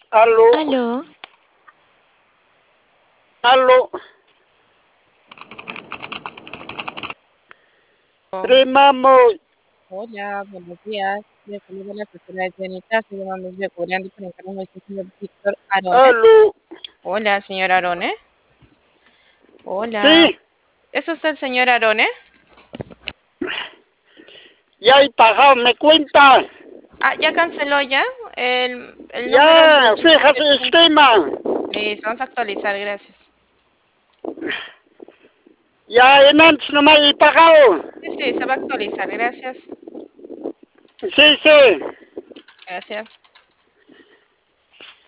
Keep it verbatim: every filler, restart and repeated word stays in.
Aló, Aló, aló, prima Moy. Hola, buenos días. Les saludo la asesora de Clínica. Estoy llamando desde Coreano para encargarme del señor Víctor Arone. Aló, Hola, señor Arone. Hola. sí, ¿Es usted el señor Arone? ya he pagado mi cuenta. Ah, ¿ya canceló ya? El, el número Ya, de... fíjate, estima. Listo, vamos a actualizar, gracias. Ya en antes no me he pagado. Sí, sí, se va a actualizar, gracias. Sí, sí. Gracias.